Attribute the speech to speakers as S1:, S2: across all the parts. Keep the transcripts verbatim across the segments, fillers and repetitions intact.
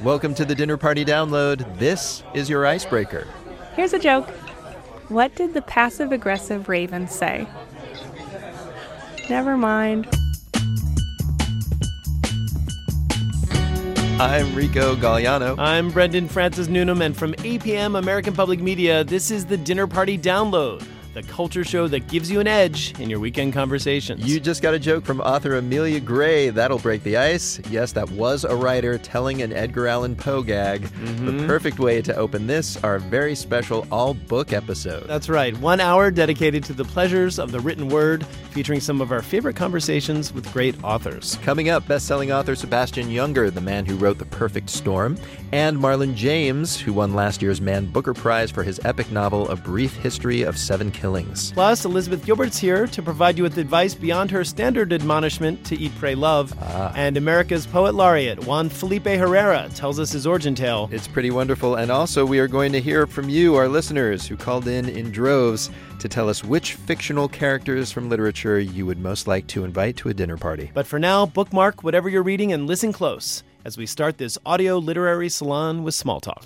S1: Welcome to the Dinner Party Download. This is your icebreaker.
S2: Here's a joke. What did the passive-aggressive raven say? Never mind.
S1: I'm Rico Galliano.
S3: I'm Brendan Francis Newnham, and from A P M American Public Media, this is the Dinner Party Download, the culture show that gives you an edge in your weekend conversations.
S1: You just got a joke from author Amelia Gray. That'll break the ice. Yes, that was a writer telling an Edgar Allan Poe gag. Mm-hmm. The perfect way to open this, our very special all-book episode.
S3: That's right. One hour dedicated to the pleasures of the written word, featuring some of our favorite conversations with great authors.
S1: Coming up, best-selling author Sebastian Junger, the man who wrote The Perfect Storm, and Marlon James, who won last year's Man Booker Prize for his epic novel, A Brief History of Seven Killings.
S3: Plus, Elizabeth Gilbert's here to provide you with advice beyond her standard admonishment to eat, pray, love. Ah. And America's poet laureate, Juan Felipe Herrera, tells us his origin tale.
S1: It's pretty wonderful. And also, we are going to hear from you, our listeners, who called in in droves to tell us which fictional characters from literature you would most like to invite to a dinner party.
S3: But for now, bookmark whatever you're reading and listen close as we start this audio literary salon with small talk.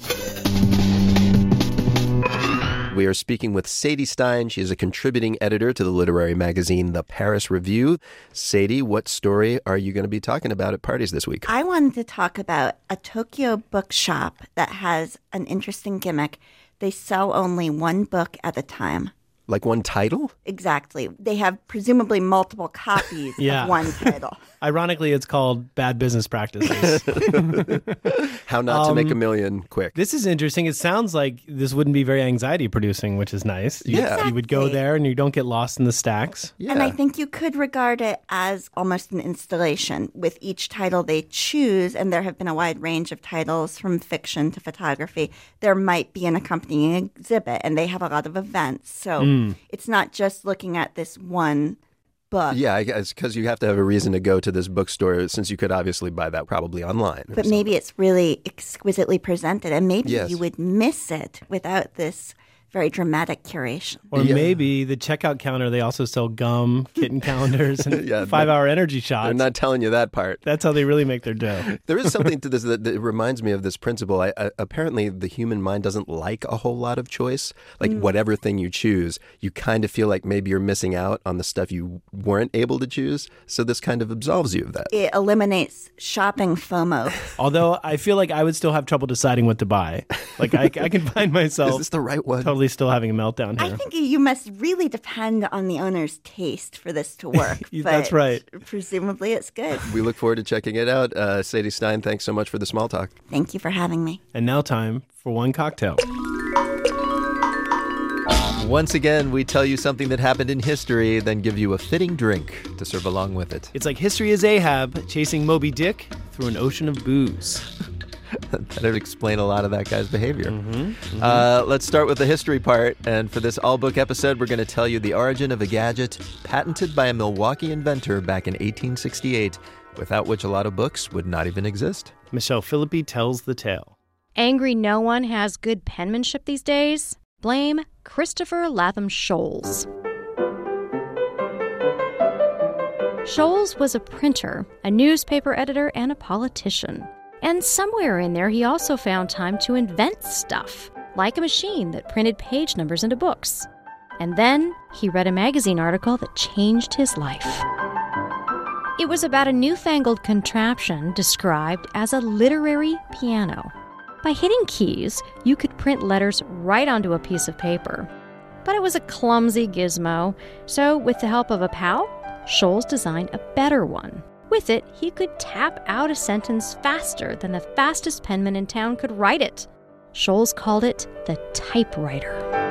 S1: We are speaking with Sadie Stein. She is a contributing editor to the literary magazine The Paris Review. Sadie, what story are you going to be talking about at parties this week?
S4: I wanted to talk about a Tokyo bookshop that has an interesting gimmick. They sell only one book at a time.
S1: Like one title?
S4: Exactly. They have presumably multiple copies
S3: yeah.
S4: of one title.
S3: Ironically, it's called Bad Business Practices.
S1: How not um, to make a million quick.
S3: This is interesting. It sounds like this wouldn't be very anxiety producing, which is nice. You,
S1: yeah.
S4: Exactly.
S3: You would go there and you don't get lost in the stacks.
S1: Yeah.
S4: And I think you could regard it as almost an installation with each title they choose. And there have been a wide range of titles from fiction to photography. There might be an accompanying exhibit, and they have a lot of events. So mm. it's not just looking at this one book.
S1: Yeah, I guess because you have to have a reason to go to this bookstore, since you could obviously buy that probably online.
S4: But maybe it's really exquisitely presented, and maybe
S1: yes.
S4: you would miss it without this very dramatic curation.
S3: Or
S1: yeah.
S3: maybe the checkout counter, they also sell gum, kitten calendars, and yeah, five-hour energy shots.
S1: They're not telling you that part.
S3: That's how they really make their dough.
S1: There is something to this that, that reminds me of this principle. I, I, apparently, the human mind doesn't like a whole lot of choice. Like, mm. whatever thing you choose, you kind of feel like maybe you're missing out on the stuff you weren't able to choose. So this kind of absolves you of that.
S4: It eliminates shopping FOMO.
S3: Although I feel like I would still have trouble deciding what to buy. Like, I, I can find myself...
S1: Is this the right one?
S3: Totally still having a meltdown here.
S4: I think you must really depend on the owner's taste for this to work.
S3: That's right.
S4: Presumably it's good.
S1: We look forward to checking it out. Uh, Sadie Stein, thanks so much for the small talk.
S4: Thank you for having me.
S3: And now time for one cocktail.
S1: Once again, we tell you something that happened in history, then give you a fitting drink to serve along with it.
S3: It's like history is Ahab chasing Moby Dick through an ocean of booze.
S1: That would explain a lot of that guy's behavior.
S3: Mm-hmm, mm-hmm.
S1: Uh, let's start with the history part. And for this all-book episode, we're going to tell you the origin of a gadget patented by a Milwaukee inventor back in eighteen sixty-eight, without which a lot of books would not even exist.
S3: Michelle Philippi tells the tale.
S5: Angry no one has good penmanship these days? Blame Christopher Latham Scholes. Scholes was a printer, a newspaper editor, and a politician. And somewhere in there, he also found time to invent stuff, like a machine that printed page numbers into books. And then he read a magazine article that changed his life. It was about a newfangled contraption described as a literary piano. By hitting keys, you could print letters right onto a piece of paper. But it was a clumsy gizmo, so with the help of a pal, Scholes designed a better one. With it, he could tap out a sentence faster than the fastest penman in town could write it. Scholes called it the typewriter.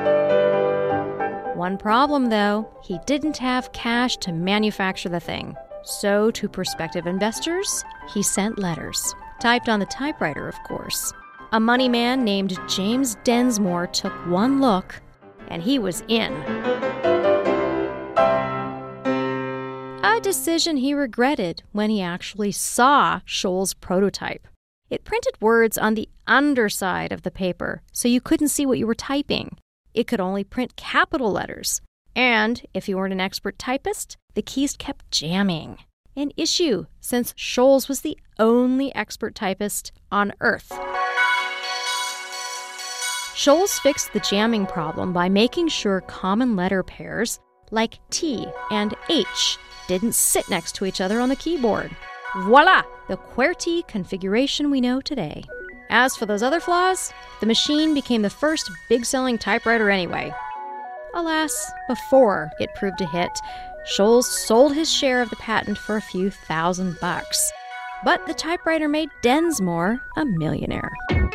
S5: One problem, though, he didn't have cash to manufacture the thing. So to prospective investors, he sent letters. Typed on the typewriter, of course. A money man named James Densmore took one look, and he was in. A decision he regretted when he actually saw Scholes' prototype. It printed words on the underside of the paper, so you couldn't see what you were typing. It could only print capital letters. And if you weren't an expert typist, the keys kept jamming. an issue since Sholes was the only expert typist on Earth. Sholes fixed the jamming problem by making sure common letter pairs like T and H didn't sit next to each other on the keyboard. Voila! The QWERTY configuration we know today. As for those other flaws, the machine became the first big-selling typewriter anyway. Alas, before it proved a hit, Sholes sold his share of the patent for a few thousand bucks. But the typewriter made Densmore a millionaire.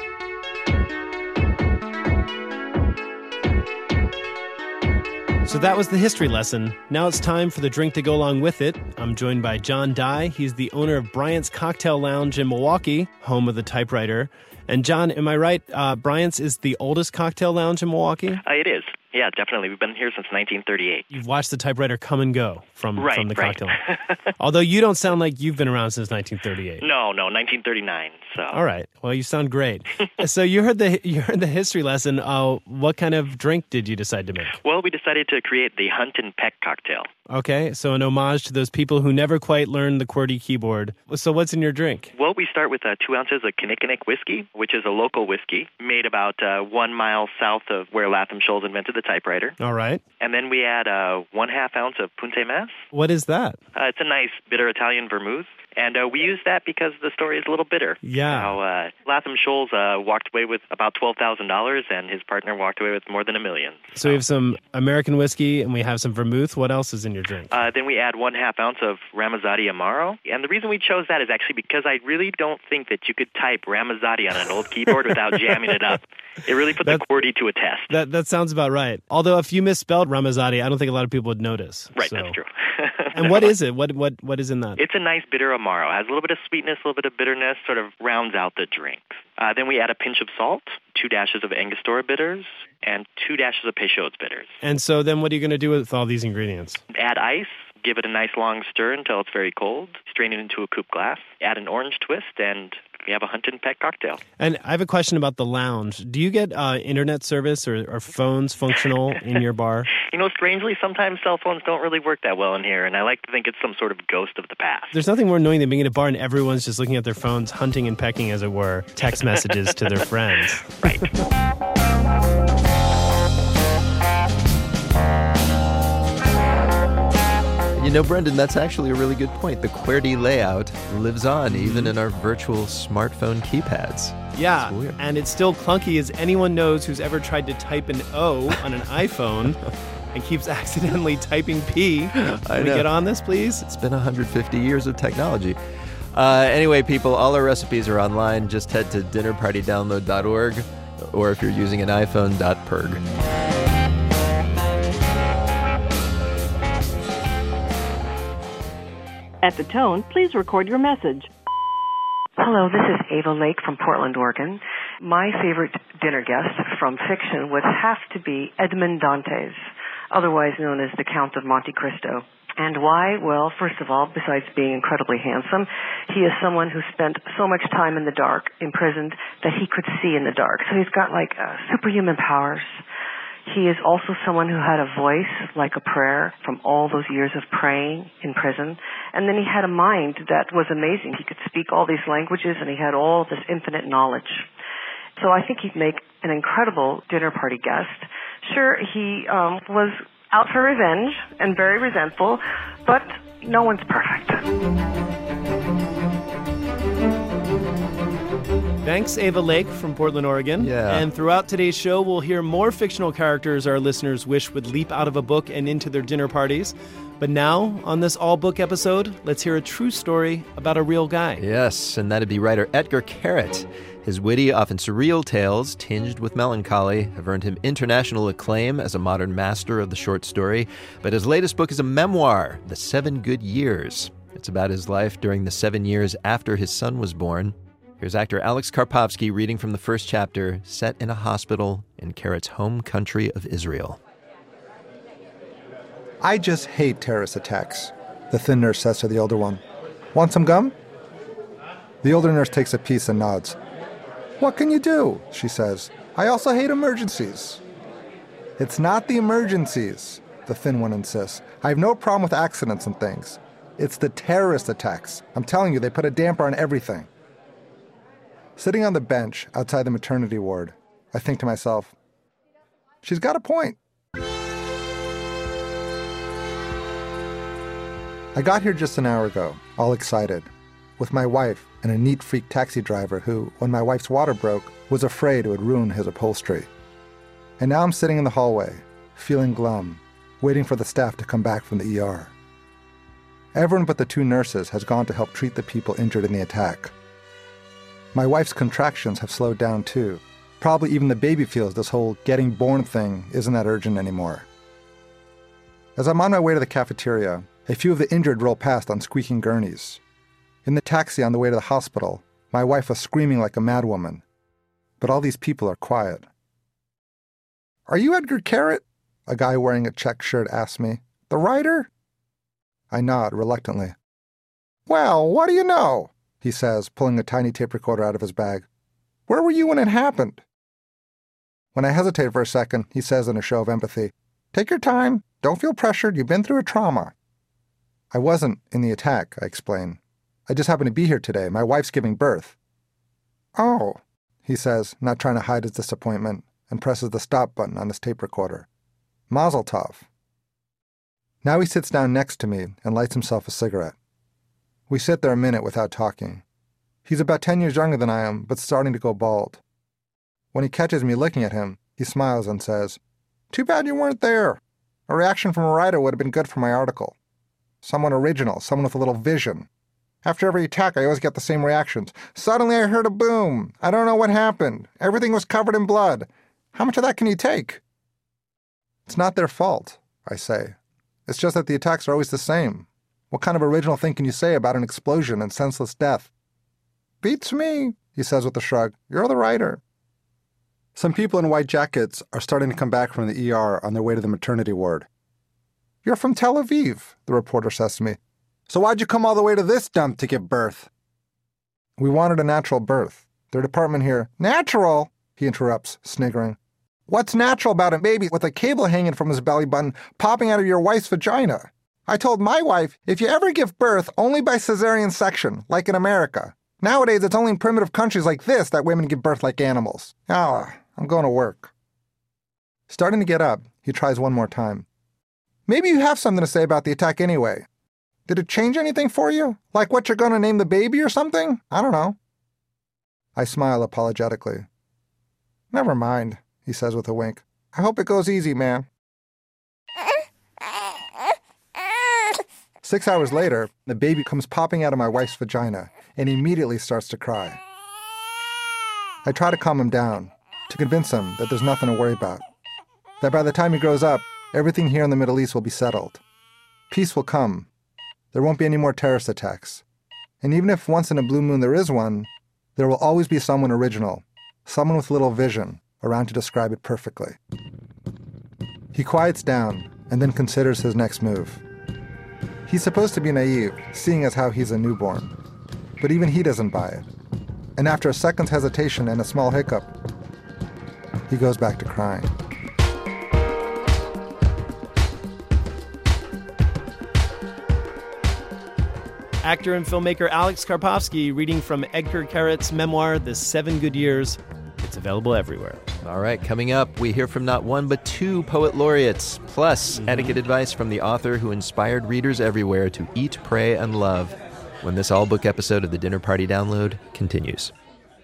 S3: So that was the history lesson. Now it's time for the drink to go along with it. I'm joined by John Dye. He's the owner of Bryant's Cocktail Lounge in Milwaukee, home of the typewriter. And John, am I right? Uh, Bryant's is the oldest cocktail lounge in Milwaukee?
S6: Uh, it is. Yeah, definitely. We've been here since nineteen thirty-eight.
S3: You've watched the typewriter come and go from,
S6: right,
S3: from the
S6: right.
S3: cocktail lounge. Although you don't sound like you've been around since nineteen thirty-eight.
S6: No, no, nineteen thirty-nine. So.
S3: All right. Well, you sound great. So you heard the you heard the history lesson. Uh, what kind of drink did you decide to make?
S6: Well, we decided to create the Hunt and Peck cocktail.
S3: Okay, so an homage to those people who never quite learned the QWERTY keyboard. So what's in your drink?
S6: Well, we start with uh, two ounces of Kinnickinnick whiskey, which is a local whiskey made about uh, one mile south of where Latham Sholes invented the typewriter.
S3: All right.
S6: And then we add uh, one half ounce of Punta Mas.
S3: What is that?
S6: Uh, it's a nice bitter Italian vermouth. And uh, we use that because the story is a little bitter.
S3: Yeah.
S6: How uh, Latham Sholes uh, walked away with about twelve thousand dollars, and his partner walked away with more than a million.
S3: So we have some American whiskey, and we have some vermouth. What else is in your drink?
S6: Uh, then we add one half ounce of Ramazzotti Amaro. And the reason we chose that is actually because I really don't think that you could type Ramazzotti on an old keyboard without jamming it up. It really put the QWERTY to a test.
S3: That that sounds about right. Although if you misspelled Ramazzotti, I don't think a lot of people would notice.
S6: Right,
S3: so.
S6: that's true.
S3: And what is it? What what what is in that?
S6: It's a nice bitter Amaro. It has a little bit of sweetness, a little bit of bitterness, sort of rounds out the drink. Uh, then we add a pinch of salt, two dashes of Angostura bitters, and two dashes of Peychaud's bitters.
S3: And so then what are you going to do with all these ingredients?
S6: Add ice, give it a nice long stir until it's very cold, strain it into a coupe glass, add an orange twist, and we have a Hunt and Peck cocktail.
S3: And I have a question about the lounge. Do you get uh, internet service or, or phones functional in your bar?
S6: You know, strangely, sometimes cell phones don't really work that well in here, and I like to think it's some sort of ghost of the past.
S3: There's nothing more annoying than being at a bar and everyone's just looking at their phones, hunting and pecking, as it were, text messages to their friends.
S6: Right.
S1: You know, Brendan, that's actually a really good point. The QWERTY layout lives on even in our virtual smartphone keypads.
S3: Yeah,
S1: It's weird.
S3: and it's still clunky as anyone knows who's ever tried to type an O on an iPhone and keeps accidentally typing P. Can we
S1: know.
S3: get on this, please?
S1: It's been one hundred fifty years of technology. Uh, anyway, people, all our recipes are online. Just head to dinner party download dot org, or if you're using an iPhone, .perg.
S7: At the tone, please record your message.
S8: Hello, this is Ava Lake from Portland, Oregon. My favorite dinner guest from fiction would have to be Edmond Dantes, otherwise known as the Count of Monte Cristo. And why? Well, first of all, besides being incredibly handsome, he is someone who spent so much time in the dark, imprisoned, that he could see in the dark. So he's got like uh, superhuman powers. He is also someone who had a voice like a prayer from all those years of praying in prison. And then he had a mind that was amazing. He could speak all these languages, and he had all this infinite knowledge. So I think he'd make an incredible dinner party guest. Sure, he um, was out for revenge and very resentful, but no one's perfect.
S3: Thanks, Ava Lake from Portland, Oregon.
S1: Yeah.
S3: And throughout today's show, we'll hear more fictional characters our listeners wish would leap out of a book and into their dinner parties. But now, on this all-book episode, let's hear a true story about a real guy.
S1: Yes, and that'd be writer Edgar Carrot. His witty, often surreal tales, tinged with melancholy, have earned him international acclaim as a modern master of the short story. But his latest book is a memoir, The Seven Good Years. It's about his life during the seven years after his son was born. Here's actor Alex Karpovsky reading from the first chapter, set in a hospital in Carrot's home country of Israel.
S9: I just hate terrorist attacks, the thin nurse says to the older one. Want some gum? The older nurse takes a piece and nods. What can you do? She says. I also hate emergencies. It's not the emergencies, the thin one insists. I have no problem with accidents and things. It's the terrorist attacks. I'm telling you, they put a damper on everything. Sitting on the bench outside the maternity ward, I think to myself, she's got a point. I got here just an hour ago, all excited, with my wife and a neat freak taxi driver who, when my wife's water broke, was afraid it would ruin his upholstery. And now I'm sitting in the hallway, feeling glum, waiting for the staff to come back from the E R. Everyone but the two nurses has gone to help treat the people injured in the attack. My wife's contractions have slowed down too. Probably even the baby feels this whole getting born thing isn't that urgent anymore. As I'm on my way to the cafeteria, a few of the injured roll past on squeaking gurneys. In the taxi on the way to the hospital, my wife was screaming like a madwoman. But all these people are quiet. "Are you Edgar Carrot?" a guy wearing a checked shirt asks me. "The writer?" I nod reluctantly. "Well, what do you know?" he says, pulling a tiny tape recorder out of his bag. "Where were you when it happened?" When I hesitate for a second, he says in a show of empathy, "Take your time. Don't feel pressured. You've been through a trauma." "I wasn't in the attack," I explain. "I just happened to be here today. My wife's giving birth." "Oh," he says, not trying to hide his disappointment, and presses the stop button on his tape recorder. "Mazel tov." Now he sits down next to me and lights himself a cigarette. We sit there a minute without talking. He's about ten years younger than I am, but starting to go bald. When he catches me looking at him, he smiles and says, "Too bad you weren't there. A reaction from a writer would have been good for my article. Someone original, someone with a little vision. After every attack, I always get the same reactions. Suddenly I heard a boom. I don't know what happened. Everything was covered in blood. How much of that can you take?" "It's not their fault," I say. "It's just that the attacks are always the same. What kind of original thing can you say about an explosion and senseless death?" "Beats me," he says with a shrug. "You're the writer." Some people in white jackets are starting to come back from the E R on their way to the maternity ward. "You're from Tel Aviv," the reporter says to me. "So why'd you come all the way to this dump to give birth?" "We wanted a natural birth. Their department here—" "Natural?" he interrupts, sniggering. "What's natural about a baby with a cable hanging from his belly button popping out of your wife's vagina? I told my wife, if you ever give birth, only by cesarean section, like in America. Nowadays, it's only in primitive countries like this that women give birth like animals. Ah, I'm going to work." Starting to get up, he tries one more time. "Maybe you have something to say about the attack anyway. Did it change anything for you? Like what you're going to name the baby or something? I don't know." I smile apologetically. "Never mind," he says with a wink. "I hope it goes easy, man." Six hours later, the baby comes popping out of my wife's vagina and immediately starts to cry. I try to calm him down, to convince him that there's nothing to worry about, that by the time he grows up, everything here in the Middle East will be settled. Peace will come. There won't be any more terrorist attacks. And even if once in a blue moon there is one, there will always be someone original, someone with little vision, around to describe it perfectly. He quiets down and then considers his next move. He's supposed to be naive, seeing as how he's a newborn. But even he doesn't buy it. And after a second's hesitation and a small hiccup, he goes back to crying.
S3: Actor and filmmaker Alex Karpovsky reading from Edgar Carrot's memoir, The Seven Good Years. It's available everywhere.
S1: All right, coming up, we hear from not one but two poet laureates, plus mm-hmm. etiquette advice from the author who inspired readers everywhere to eat, pray, and love, when this all-book episode of the Dinner Party Download continues.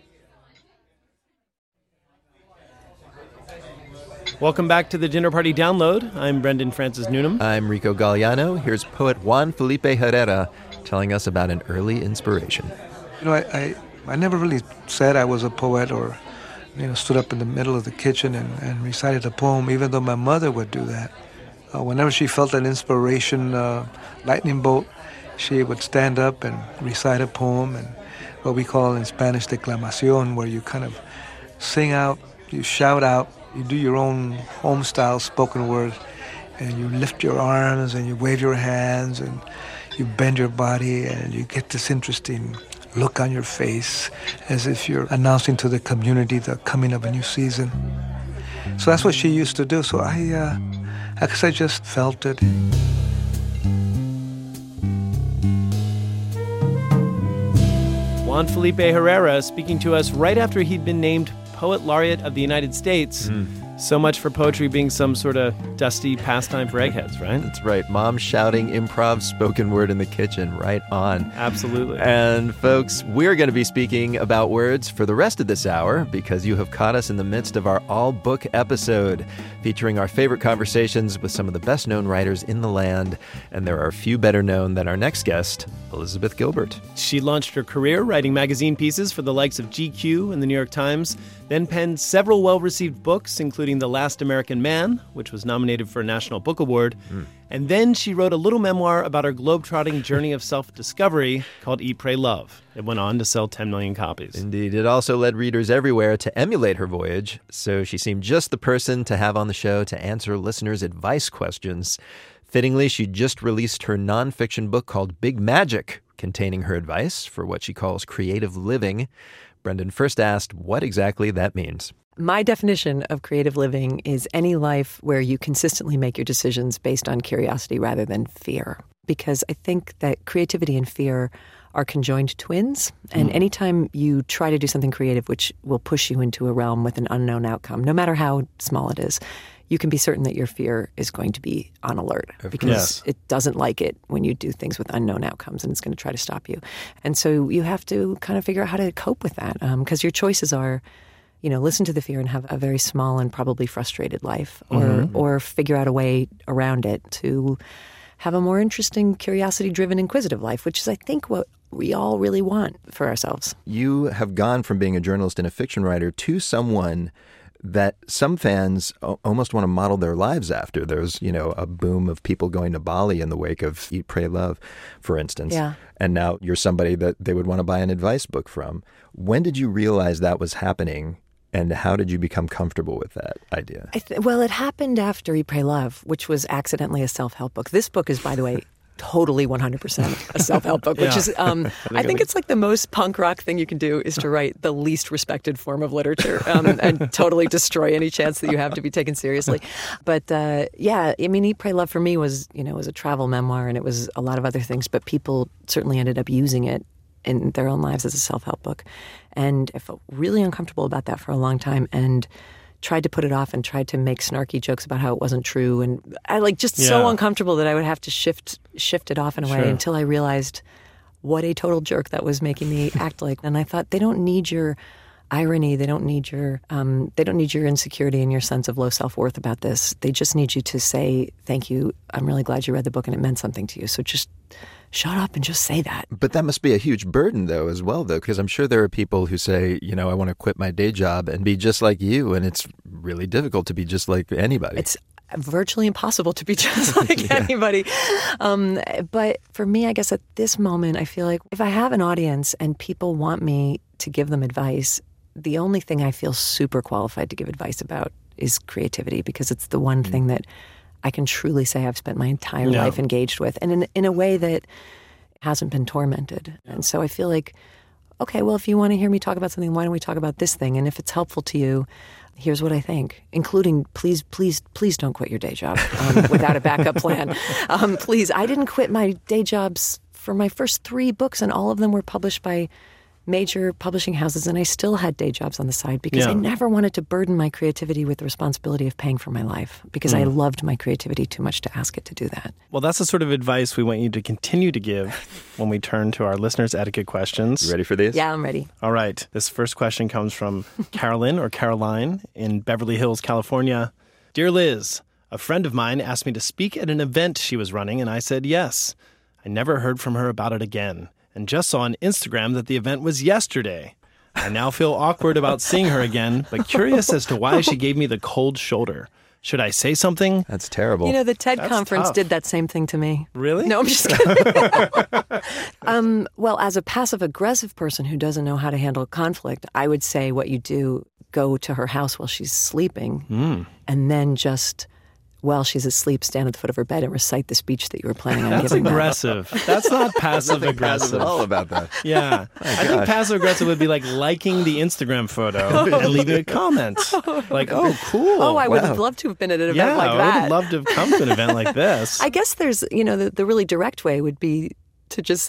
S3: Welcome back to the Dinner Party Download. I'm Brendan Francis Newnham.
S1: I'm Rico Galliano. Here's poet Juan Felipe Herrera telling us about an early inspiration.
S10: You know, I, I, I never really said I was a poet or, you know, stood up in the middle of the kitchen and, and recited a poem, even though my mother would do that. Uh, whenever she felt an inspiration uh, lightning bolt, she would stand up and recite a poem, and what we call in Spanish declamación, where you kind of sing out, you shout out, you do your own home-style spoken word, and you lift your arms and you wave your hands and you bend your body and you get this interesting look on your face as if you're announcing to the community the coming of a new season. So that's what she used to do. So I, uh, I guess I just felt it.
S3: Juan Felipe Herrera, speaking to us right after he'd been named Poet Laureate of the United States. Mm. So much for poetry being some sort of dusty pastime for eggheads, right?
S1: That's right. Mom shouting improv spoken word in the kitchen. Right on.
S3: Absolutely.
S1: And folks, we're going to be speaking about words for the rest of this hour because you have caught us in the midst of our all-book episode featuring our favorite conversations with some of the best-known writers in the land. And there are few better known than our next guest, Elizabeth Gilbert.
S3: She launched her career writing magazine pieces for the likes of G Q and the New York Times, then penned several well-received books, including The Last American Man, which was nominated for a National Book Award. Mm. And then she wrote a little memoir about her globetrotting journey of self-discovery called Eat, Pray, Love. It went on to sell ten million copies.
S1: Indeed. It also led readers everywhere to emulate her voyage, so she seemed just the person to have on the show to answer listeners' advice questions. Fittingly, she just released her nonfiction book called Big Magic, containing her advice for what she calls creative living. Brendan first asked what exactly that means.
S11: My definition of creative living is any life where you consistently make your decisions based on curiosity rather than fear. Because I think that creativity and fear are conjoined twins. And mm. anytime you try to do something creative, which will push you into a realm with an unknown outcome, no matter how small it is, you can be certain that your fear is going to be on alert because yes. it doesn't like it when you do things with unknown outcomes, and it's going to try to stop you. And so you have to kind of figure out how to cope with that because um, your choices are, you know, listen to the fear and have a very small and probably frustrated life, or mm-hmm. or figure out a way around it to have a more interesting, curiosity-driven, inquisitive life, which is, I think, what we all really want for ourselves.
S1: You have gone from being a journalist and a fiction writer to someone that some fans almost want to model their lives after. There's, you know, a boom of people going to Bali in the wake of Eat, Pray, Love, for instance.
S11: Yeah.
S1: And now you're somebody that they would want to buy an advice book from. When did you realize that was happening? And how did you become comfortable with that idea?
S11: I th- well, it happened after Eat, Pray, Love, which was accidentally a self-help book. This book is, by the way, totally one hundred percent a self-help book, which yeah. is, um, I think it's like the most punk rock thing you can do is to write the least respected form of literature um, and totally destroy any chance that you have to be taken seriously. But uh, yeah, I mean, Eat, Pray, Love for me was, you know, was a travel memoir, and it was a lot of other things, but people certainly ended up using it in their own lives as a self-help book. And I felt really uncomfortable about that for a long time and tried to put it off and tried to make snarky jokes about how it wasn't true. And I like just yeah. so uncomfortable that I would have to shift shift it off in a way sure. until I realized what a total jerk that was making me act like. And I thought, they don't need your irony. They don't need your um, they don't need your insecurity and your sense of low self-worth about this. They just need you to say, thank you. I'm really glad you read the book and it meant something to you. So just shut up and just say that.
S1: But that must be a huge burden, though, as well, though, because I'm sure there are people who say, you know, I want to quit my day job and be just like you. And it's really difficult to be just like anybody.
S11: It's virtually impossible to be just like yeah. anybody. Um, but for me, I guess at this moment, I feel like if I have an audience and people want me to give them advice, the only thing I feel super qualified to give advice about is creativity, because it's the one mm. thing that I can truly say I've spent my entire yeah. life engaged with, and in, in a way that hasn't been tormented. And so I feel like, okay, well, if you want to hear me talk about something, why don't we talk about this thing? And if it's helpful to you, here's what I think, including please, please, please don't quit your day job um, without a backup plan. Um, please, I didn't quit my day jobs for my first three books, and all of them were published by major publishing houses, and I still had day jobs on the side because yeah. I never wanted to burden my creativity with the responsibility of paying for my life, because mm. I loved my creativity too much to ask it to do that.
S3: Well, that's the sort of advice we want you to continue to give when we turn to our listeners' etiquette questions.
S1: You ready for these?
S11: Yeah, I'm ready.
S3: All right. This first question comes from Carolyn or Caroline in Beverly Hills, California. Dear Liz, a friend of mine asked me to speak at an event she was running, and I said yes. I never heard from her about it again, and just saw on Instagram that the event was yesterday. I now feel awkward about seeing her again, but curious as to why she gave me the cold shoulder. Should I say something?
S1: That's terrible.
S11: You know, the TED
S3: That's
S11: conference
S3: tough.
S11: did that same thing to me.
S3: Really?
S11: No, I'm just kidding. um, well, as a passive-aggressive person who doesn't know how to handle conflict, I would say what you do, go to her house while she's sleeping, mm. and then just, while she's asleep, stand at the foot of her bed and recite the speech that you were planning on
S3: That's
S11: giving her.
S3: That's aggressive. That's not passive-aggressive.
S1: Passive at all about that.
S3: Yeah.
S1: Oh,
S3: I think passive-aggressive would be like liking the Instagram photo and leaving a comment. Like, oh, cool.
S11: Oh, I
S1: wow.
S11: would have loved to have been at an event
S3: yeah,
S11: like that.
S3: I would have loved to have come to an event like this.
S11: I guess there's, you know, the, the really direct way would be to just say,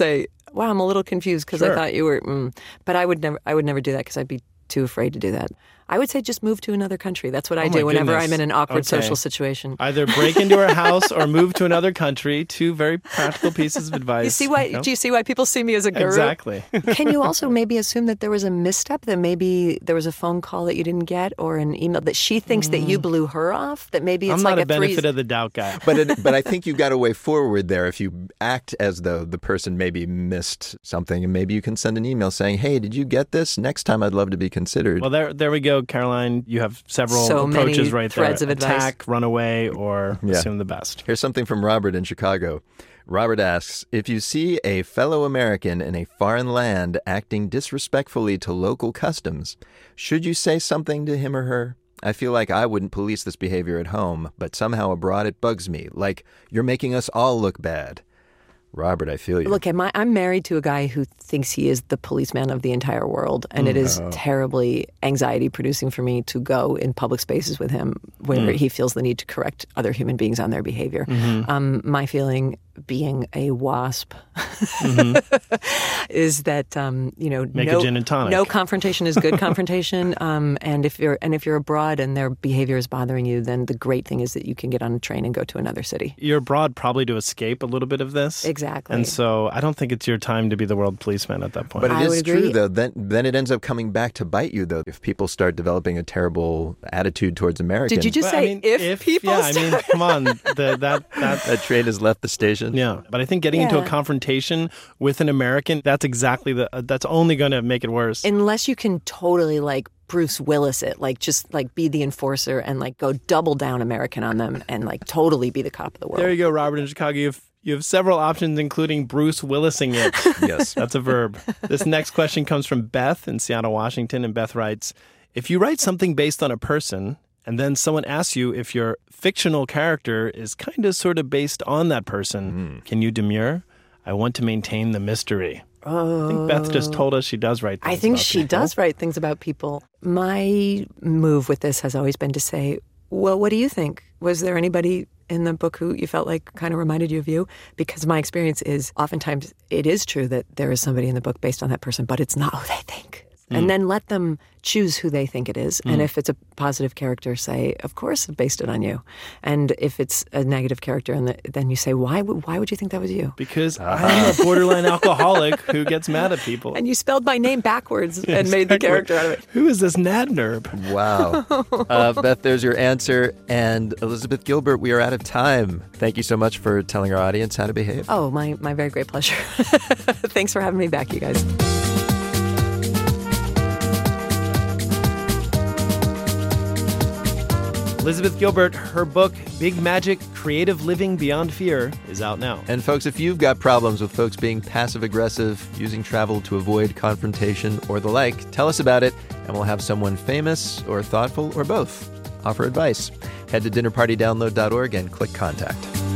S11: wow, I'm a little confused because
S3: Sure.
S11: I thought you were, mm. but I would never, I would never do that because I'd be too afraid to do that. I would say just move to another country. That's what I
S3: Oh my
S11: do whenever
S3: goodness.
S11: I'm in an awkward
S3: Okay.
S11: social situation.
S3: Either break into her house or move to another country. Two very practical pieces of advice.
S11: You see why?
S3: you know?
S11: Do you see why people see me as a guru?
S3: Exactly.
S11: Can you also maybe assume that there was a misstep, that maybe there was a phone call that you didn't get or an email that she thinks that you blew her off? That maybe it's
S3: I'm
S11: like
S3: not a
S11: a three.
S3: benefit of the doubt guy.
S1: But it, but I think you got a way forward there if you act as though the person maybe missed something, and maybe you can send an email saying, "Hey, did you get this? Next time, I'd love to be considered."
S3: Well, there, there we go, Caroline. You have several
S11: So many
S3: approaches right
S11: threads
S3: there:
S11: of advice.
S3: attack, run away, or
S1: Yeah.
S3: assume the best.
S1: Here's something from Robert in Chicago. Robert asks, if you see a fellow American in a foreign land acting disrespectfully to local customs, should you say something to him or her? I feel like I wouldn't police this behavior at home, but somehow abroad it bugs me, like you're making us all look bad. Robert, I feel you.
S11: Look, am I, I'm married to a guy who thinks he is the policeman of the entire world, and it is
S1: Oh.
S11: terribly anxiety-producing for me to go in public spaces with him where
S3: Mm.
S11: he feels the need to correct other human beings on their behavior.
S3: Mhm.
S11: Um, my feeling, being a wasp, is that um, you know,
S3: Make a
S11: no,
S3: gin and tonic.
S11: no confrontation is good confrontation. Um, and if you're and if you're abroad and their behavior is bothering you, then the great thing is that you can get on a train and go to another city.
S3: You're abroad probably to escape a little bit of this.
S11: Exactly.
S3: And so I don't think it's your time to be the world policeman at that point.
S1: But it
S11: I
S1: is
S11: would
S1: true,
S11: agree.
S1: though. Then, then it ends up coming back to bite you, though, if people start developing a terrible attitude towards Americans.
S11: Did you just
S3: Well, I
S11: say
S3: mean,
S11: if, people?
S3: Yeah, I mean,
S11: start-
S3: come on. The, that, that,
S1: That train has left the station?
S3: yeah. But I think getting into a
S11: Yeah.
S3: confrontation with an American, that's exactly the, uh, that's only going to make it worse.
S11: Unless you can totally like Bruce Willis it, like just like be the enforcer and like go double down American on them and like totally be the cop of the world.
S3: There you go, Robert in Chicago. You have, you have several options, including Bruce Willising it.
S1: Yes.
S3: That's a verb. This next question comes from Beth in Seattle, Washington. And Beth writes, if you write something based on a person and then someone asks you if your fictional character is kind of sort of based on that person, can you demur? I want to maintain the mystery. I think Beth just told us she does write things
S11: I think
S3: about
S11: she
S3: people.
S11: does write things about people. My move with this has always been to say, well, what do you think? Was there anybody in the book who you felt like kind of reminded you of you? Because my experience is oftentimes it is true that there is somebody in the book based on that person, but it's not who they think.
S3: Mm.
S11: And then let them choose who they think it is. And if it's a positive character, say, of course, I based it on you. And if it's a negative character, and the, then you say, why would, why would you think that was you?
S3: Because I'm a borderline alcoholic who gets mad at people.
S11: And you spelled my name backwards and made the
S3: Exactly.
S11: character out of it.
S3: Who is this Nadnerb?
S1: Wow. Uh, Beth, there's your answer. And Elizabeth Gilbert, we are out of time. Thank you so much for telling our audience how to behave.
S11: Oh, my, my very great pleasure. Thanks for having me back, you guys.
S3: Elizabeth Gilbert, her book, Big Magic, Creative Living Beyond Fear, is out now.
S1: And folks, if you've got problems with folks being passive-aggressive, using travel to avoid confrontation or the like, tell us about it, and we'll have someone famous or thoughtful or both offer advice. Head to dinner party download dot org and click Contact.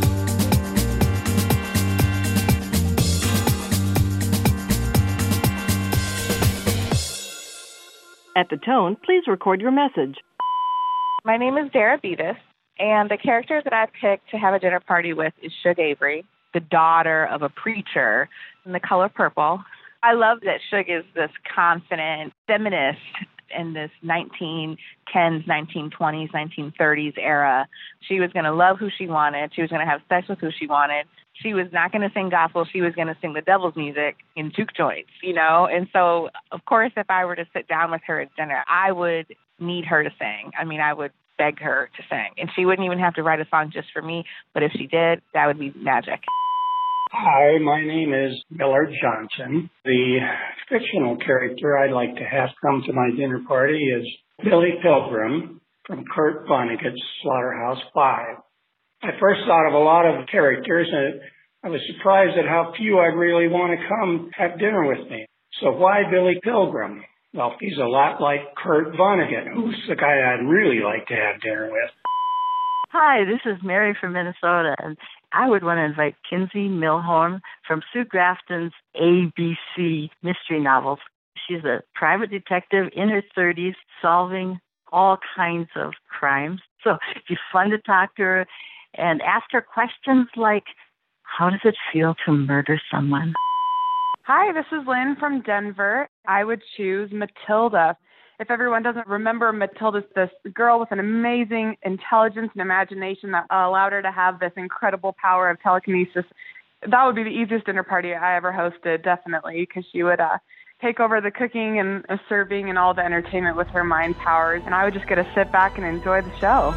S7: At the tone, please record your message.
S2: My name is Dara Beatus, and the character that I picked to have a dinner party with is Shug Avery, the daughter of a preacher in The Color Purple. I love that Shug is this confident feminist in this nineteen tens, nineteen twenties, nineteen thirties era. She was going to love who she wanted. She was going to have sex with who she wanted. She was not going to sing gospel. She was going to sing the devil's music in juke joints, you know? And so, of course, if I were to sit down with her at dinner, I would need her to sing. I mean, I would beg her to sing. And she wouldn't even have to write a song just for me. But if she did, that would be magic.
S12: Hi, my name is Millard Johnson. The fictional character I'd like to have come to my dinner party is Billy Pilgrim from Kurt Vonnegut's Slaughterhouse Five. I first thought of a lot of characters, and I was surprised at how few I'd really want to come have dinner with me. So why Billy Pilgrim? Well, he's a lot like Kurt Vonnegut, who's the guy I'd really like to have dinner with.
S13: Hi, this is Mary from Minnesota, and I would want to invite Kinsey Milhorn from Sue Grafton's A B C mystery novels. She's a private detective in her thirties solving all kinds of crimes. So it'd be fun to talk to her and ask her questions like, how does it feel to murder someone?
S14: Hi, this is Lynn from Denver. I would choose Matilda. If everyone doesn't remember, Matilda's this girl with an amazing intelligence and imagination that allowed her to have this incredible power of telekinesis. That would be the easiest dinner party I ever hosted, definitely, because she would uh, take over the cooking and uh, serving and all the entertainment with her mind powers, and I would just get to sit back and enjoy the show.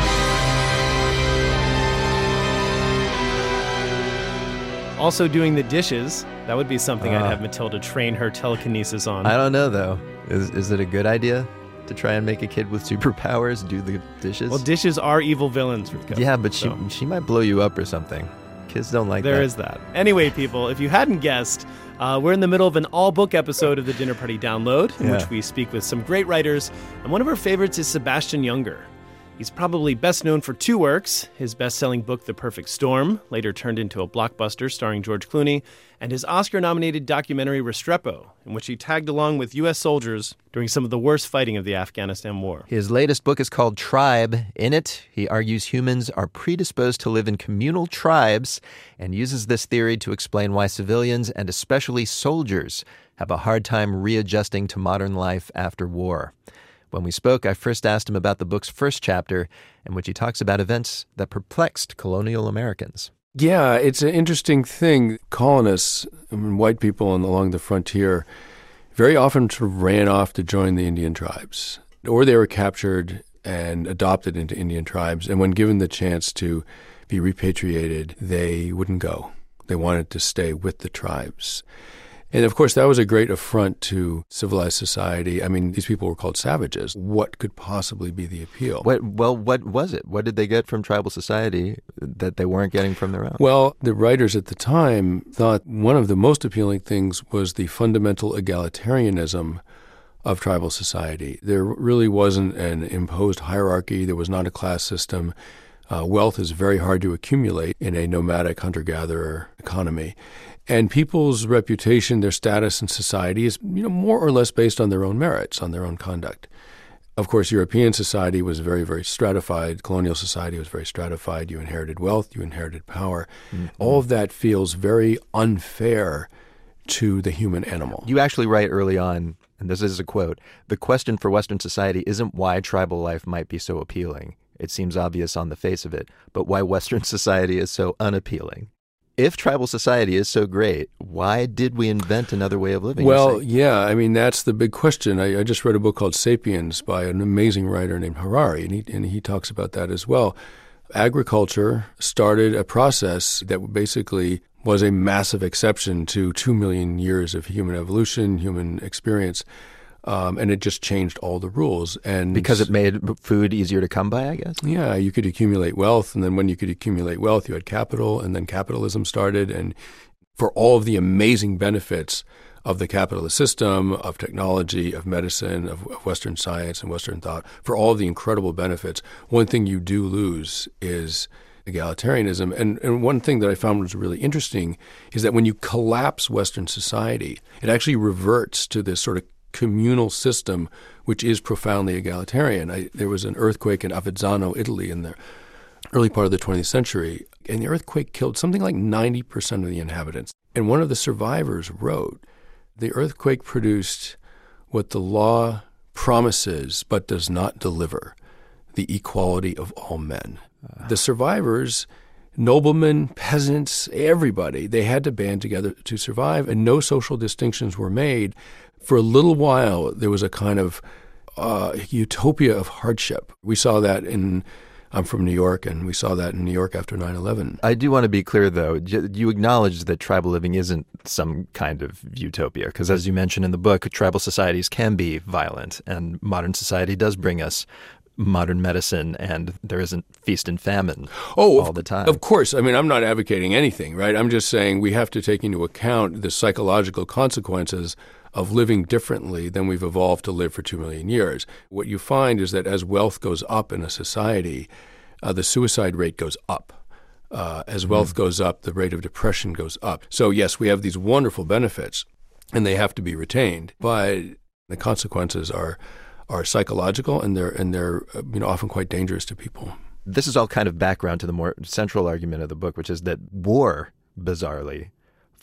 S3: Also doing the dishes. That would be something
S1: Uh,
S3: I'd have Matilda train her telekinesis on.
S1: I don't know, though. Is is it a good idea to try and make a kid with superpowers do the dishes?
S3: Well, dishes are evil villains, Rivka.
S1: Yeah, but
S3: so.
S1: she she might blow you up or something. Kids don't like
S3: There
S1: that.
S3: is that. Anyway, people, if you hadn't guessed, uh, we're in the middle of an all-book episode of the Dinner Party Download, in
S1: Yeah.
S3: which we speak with some great writers, and one of our favorites is Sebastian Junger. He's probably best known for two works, his best-selling book, The Perfect Storm, later turned into a blockbuster starring George Clooney, and his Oscar-nominated documentary Restrepo, in which he tagged along with U S soldiers during some of the worst fighting of the Afghanistan war.
S1: His latest book is called Tribe. In it, he argues humans are predisposed to live in communal tribes and uses this theory to explain why civilians, and especially soldiers, have a hard time readjusting to modern life after war. When we spoke, I first asked him about the book's first chapter, in which he talks about events that perplexed colonial Americans.
S15: Yeah, it's an interesting thing. Colonists, I mean, white people on, along the frontier, very often sort of ran off to join the Indian tribes, or they were captured and adopted into Indian tribes. And when given the chance to be repatriated, they wouldn't go. They wanted to stay with the tribes. And of course, that was a great affront to civilized society. I mean, these people were called savages. What could possibly be the appeal?
S1: What, well, what was it? What did they get from tribal society that they weren't getting from their own?
S15: Well, the writers at the time thought one of the most appealing things was the fundamental egalitarianism of tribal society. There really wasn't an imposed hierarchy. There was not a class system. Uh, wealth is very hard to accumulate in a nomadic hunter-gatherer economy. And people's reputation, their status in society is, you know, more or less based on their own merits, on their own conduct. Of course, European society was very, very stratified. Colonial society was very stratified. You inherited wealth, you inherited power. Mm-hmm. All of that feels very unfair to the human animal.
S1: You actually write early on, and this is a quote, "The question for Western society isn't why tribal life might be so appealing. It seems obvious on the face of it, but why Western society is so unappealing. If tribal society is so great, why did we invent another way of living?"
S15: Well, yeah, I mean, that's the big question. I, I just read a book called Sapiens by an amazing writer named Harari, and he, and he talks about that as well. Agriculture started a process that basically was a massive exception to two million years of human evolution, human experience. Um, and it just changed all the rules. And
S1: because it made food easier to come by, I guess?
S15: Yeah, you could accumulate wealth, and then when you could accumulate wealth, you had capital, and then capitalism started. And for all of the amazing benefits of the capitalist system, of technology, of medicine, of, of Western science and Western thought, for all of the incredible benefits, one thing you do lose is egalitarianism. And, and one thing that I found was really interesting is that when you collapse Western society, it actually reverts to this sort of communal system, which is profoundly egalitarian. I, there was an earthquake in Avezzano, Italy, in the early part of the twentieth century, and the earthquake killed something like ninety percent of the inhabitants. And one of the survivors wrote, "The earthquake produced what the law promises but does not deliver, the equality of all men." Uh. The survivors, noblemen, peasants, everybody, they had to band together to survive, and no social distinctions were made. For a little while, there was a kind of uh, utopia of hardship. We saw that in, I'm from New York, and we saw that in New York after nine eleven.
S1: I do want to be clear, though. You acknowledge that tribal living isn't some kind of utopia, because as you mentioned in the book, tribal societies can be violent, and modern society does bring us modern medicine, and there isn't feast and famine
S15: oh,
S1: all the time.
S15: Of course. I mean, I'm not advocating anything, right? I'm just saying we have to take into account the psychological consequences of living differently than we've evolved to live for two million years. What you find is that as wealth goes up in a society, uh, the suicide rate goes up. Uh, as wealth mm. goes up, the rate of depression goes up. So yes, we have these wonderful benefits, and they have to be retained, but the consequences are are psychological, and they're and they're you know often quite dangerous to people.
S1: This is all kind of background to the more central argument of the book, which is that war, bizarrely,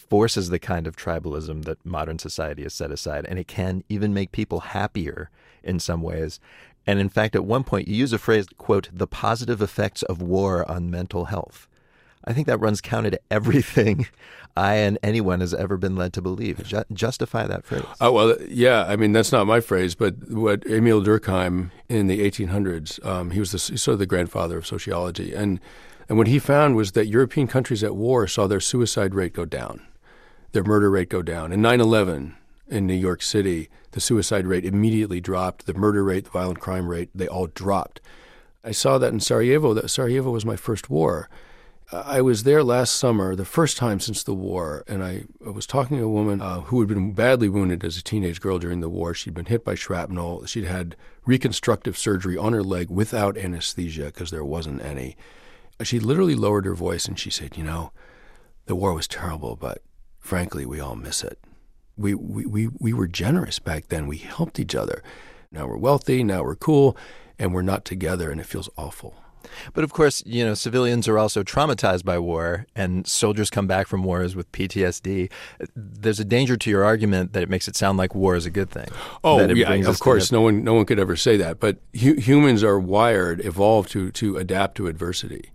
S1: forces the kind of tribalism that modern society has set aside, and it can even make people happier in some ways. And in fact, at one point, you use a phrase, quote, the positive effects of war on mental health. I think that runs counter to everything I and anyone has ever been led to believe. Ju- justify that phrase.
S15: Oh, well, yeah. I mean, that's not my phrase, but what Emil Durkheim in the eighteen hundreds, um, he was the, sort of the grandfather of sociology. And, and what he found was that European countries at war saw their suicide rate go down, their murder rate go down. In nine eleven in New York City, the suicide rate immediately dropped. The murder rate, the violent crime rate, they all dropped. I saw that in Sarajevo. That Sarajevo was my first war. I was there last summer, the first time since the war, and I, I was talking to a woman uh, who had been badly wounded as a teenage girl during the war. She'd been hit by shrapnel. She'd had reconstructive surgery on her leg without anesthesia because there wasn't any. She literally lowered her voice and she said, you know, the war was terrible, but frankly, we all miss it. We, we, we, we were generous back then. We helped each other. Now we're wealthy, now we're cool, and we're not together, and it feels awful.
S1: But of course, you know, civilians are also traumatized by war, and soldiers come back from wars with P T S D. There's a danger to your argument that it makes it sound like war is a good thing.
S15: Oh, yeah, of course. No one, no one could ever say that. But hu- humans are wired, evolved to to adapt to adversity.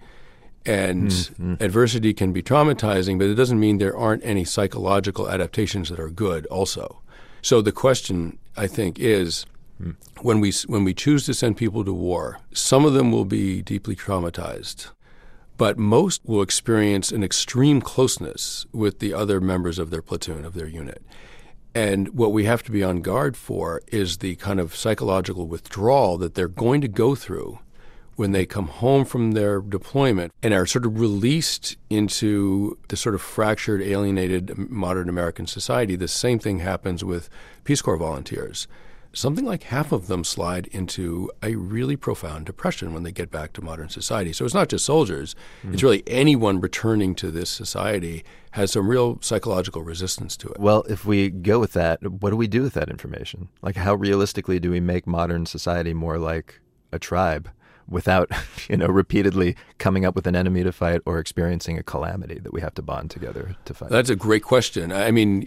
S15: And mm-hmm. adversity can be traumatizing, but it doesn't mean there aren't any psychological adaptations that are good also. So the question, I think, is, When we when we choose to send people to war, some of them will be deeply traumatized, but most will experience an extreme closeness with the other members of their platoon, of their unit. And what we have to be on guard for is the kind of psychological withdrawal that they're going to go through when they come home from their deployment and are sort of released into the sort of fractured, alienated modern American society. The same thing happens with Peace Corps volunteers. Something like half of them slide into a really profound depression when they get back to modern society. So it's not just soldiers. Mm-hmm. It's really anyone returning to this society has some real psychological resistance to it.
S1: Well, if we go with that, what do we do with that information? Like, how realistically do we make modern society more like a tribe without, you know, repeatedly coming up with an enemy to fight or experiencing a calamity that we have to bond together to fight?
S15: That's a great question. I mean,